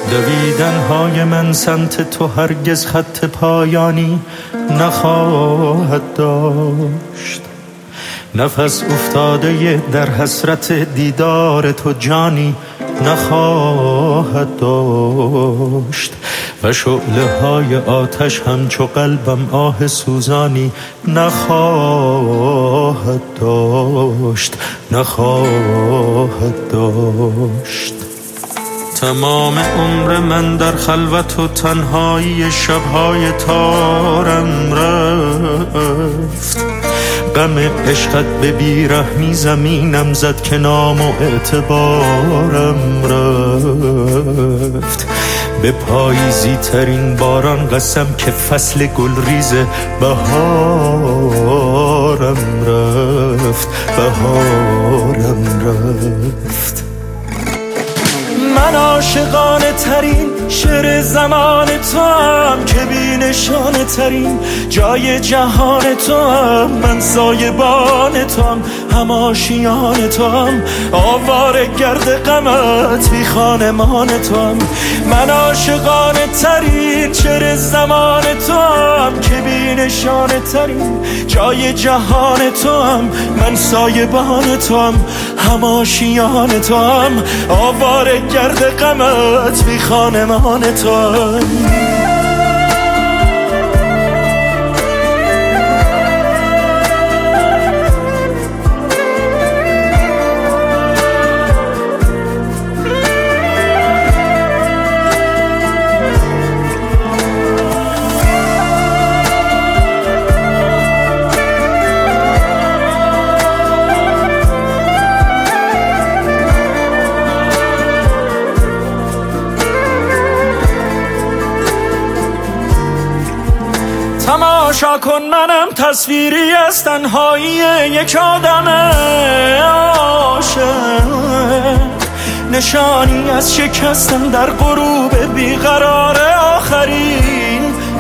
دویدن‌های من سمت تو هرگز خط پایانی نخواهد داشت. نفس افتاده در حسرت دیدار تو جانی نخواهد داشت. و شعله‌های آتش همچو قلبم آه سوزانی نخواهد داشت. تمام عمر من در خلوت و تنهایی شب‌های تارم رفت. غم عشقت به بیرحمی زمینم زد که نام و اعتبارم رفت. به پاییزی ترین باران قسم که فصل گلریز بهارم رفت. من عاشقانه ترین شعر زمان تو هم که بی نشانه ترین جای جهان تو هم. من سایبان تو هم آشیان تو هم آواره گرد غمت بی خانمان تو هم. من عاشقانه ترین شعر زمان تو هم که بی نشانه ترین جای جهان تو هم. من سایبان تو هم آشیان تو هم آواره گرد غمت بی خانمان تو هم. تماشا کن منم تصویری از تنهایی یک آدم عاشق، نشانی از شکستن در غروب بیقرار آخرین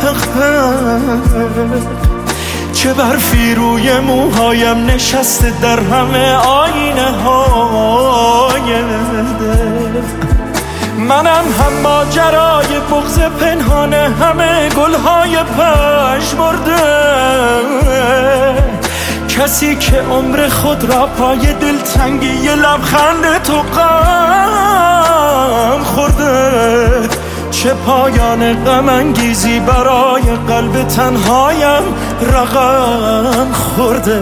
چه برفی روی موهایم نشسته در همه آینه های دل. منم هم ماجرای بغض پنهانه همه گلهای پژمرده، کسی که عمر خود را پای دلتنگی لبخند تو غم خورده. چه پایان غم انگیزی برای قلب تنهایم رقم خورده.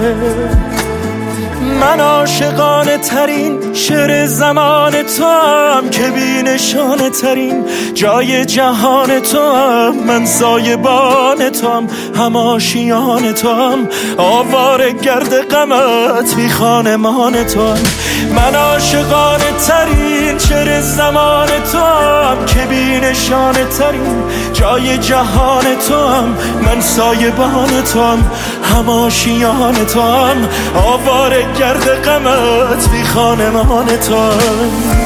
من عاشقانه ترین شعر زمان تو هم که بی نشانه ترین جای جهان تو هم. من سایبان تو هم آشیان تو هم آواره گرد غمت بی خانمان تو هم. من عاشقانه ترین شعر زمان تو هم که بی نشانه ترین جای جهان تو هم. من سایبان تو هم آشیان تو هم آواره گرد غمت بی خانمان تو هم.